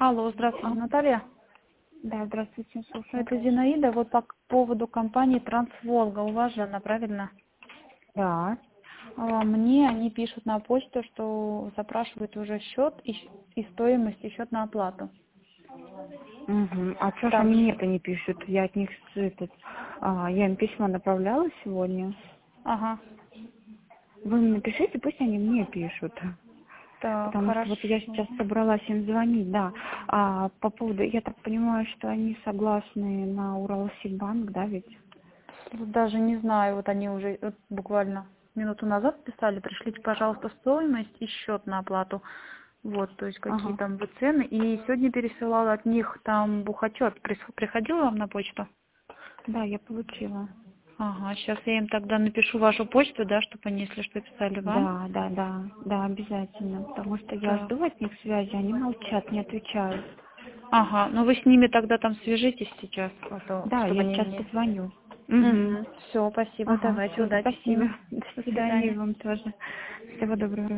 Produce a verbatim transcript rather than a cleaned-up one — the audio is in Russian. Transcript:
Алло, А, здравствуйте, Наталья. да, здравствуйте, слушаю. Это Зинаида. Вот по поводу компании Трансволга. У вас же она, правильно? Да. А, Мне они пишут на почту, что запрашивают уже счет и, щ- и стоимость, и счет на оплату. Угу. А что ж Так, они мне это не пишут? Я от них с- этот, а, я им письмо направляла сегодня. ага. Вы им напишите, пусть они мне пишут. Так, Потому что хорошо. вот я сейчас собралась им звонить, да. А по поводу, я так понимаю, что они согласны на Уралсиббанк, да, ведь? Даже не знаю, вот они уже вот буквально минуту назад писали, пришлите, пожалуйста, стоимость и счет на оплату. Вот, то есть какие Ага. там вы цены. И сегодня пересылала от них там бухотчет. Прис- Приходил вам на почту? Да, я получила. Ага, сейчас я им тогда напишу вашу почту, да, чтобы они, если что, писали вам. Да, да, да, да, обязательно. Потому что я Так. жду от них связи, они молчат, не отвечают. Ага, ну вы с ними тогда там свяжитесь сейчас, а то, Да, чтобы я они сейчас не... позвоню. Угу. Угу. Все, спасибо, Ага, давайте, все, удачи с спасибо. ними. До До свидания свидания. вам тоже. Всего доброго.